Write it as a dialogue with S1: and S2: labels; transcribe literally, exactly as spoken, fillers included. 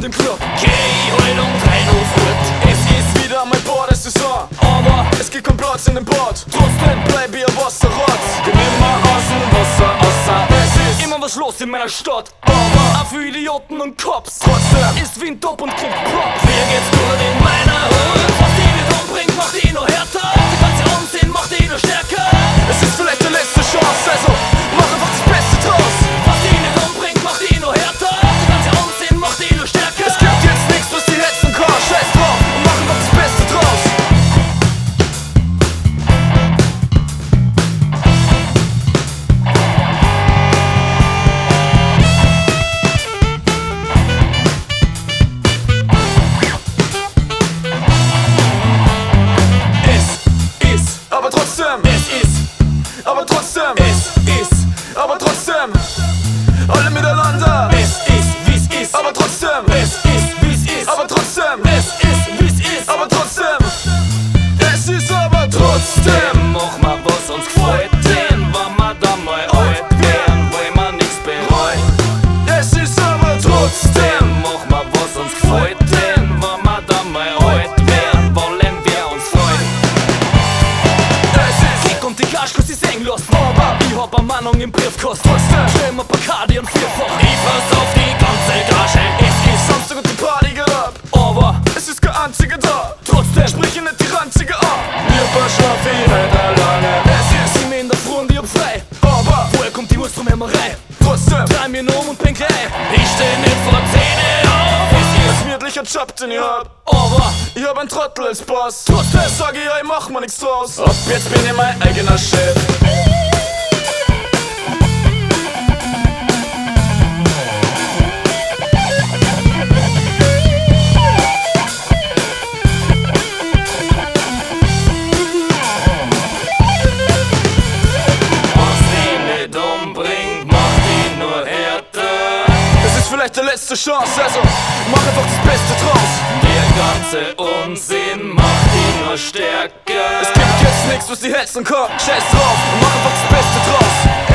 S1: den Club. Geh heute um drei Uhr fort. Es ist wieder mein Badesaison, aber es gibt keinen Platz in dem Bad. Trotzdem bleib ich ein Wasserrad. Geh nimmer aus dem Wasser, außer es ist immer was los in meiner Stadt. Aber auch für Idioten und Cops. Trotzdem ist Wind top und kriegt Props. Mir geht's gut in meiner Hut. Was die nicht umbringt, macht die noch härter. Der ganze Unsinn macht die noch stärker. Es ist vielleicht die letzte Chance, also mach einfach das Beste draus. Was die nicht umbringt, macht die noch härter. Der ganze Unsinn macht die noch stärker. Es gibt jetzt nichts, was die hetzen kann. Scheiß drauf und mach einfach das Beste draus. Aber trotzdem, es ist, aber trotzdem, es ist, aber trotzdem, alle miteinander, es ist, wie's ist, aber trotzdem, es ist, wie's ist, aber trotzdem, es ist, wie's ist, aber trotzdem, es ist, aber trotzdem, mach mal was uns gefällt, denn wenn wir dann mal alt werden, wollen wir nichts bereuen. Es ist aber trotzdem, mach mal was uns gefällt, denn wenn wir dann mal alt werden, wollen wir uns freuen. Und die Cash kann sie singen lassen, aber ich hab eine Mannung im Briefkasten. Trotzdem stellen wir Bacardi und vierfach. Ich fass auf die ganze Gage. Es ist Samstag und die Party geht ab, aber es ist kein einziger da. Trotzdem sprich ich nicht die Ranzige an. Wir verschlafen ich nicht alleine. Es ist sieben in der Früh und ich hab frei, aber woher kommt die Wurst vom Hämmerei? Trotzdem drei mir nur um und bin klein. Ich steh nicht vor Zähne auf. Es ist ein wirklicher Job, den ich hab, aber ich hab einen Trottel als Boss. Trotzdem sag ich, ja, ich mach mir nichts draus. Ab jetzt bin ich mein eigener Chef. Vielleicht die letzte Chance, also mach einfach das Beste draus. Der ganze Unsinn macht ihn nur stärker. Es gibt jetzt nichts, was die hetzen kann. Scheiß drauf und mach einfach das Beste draus.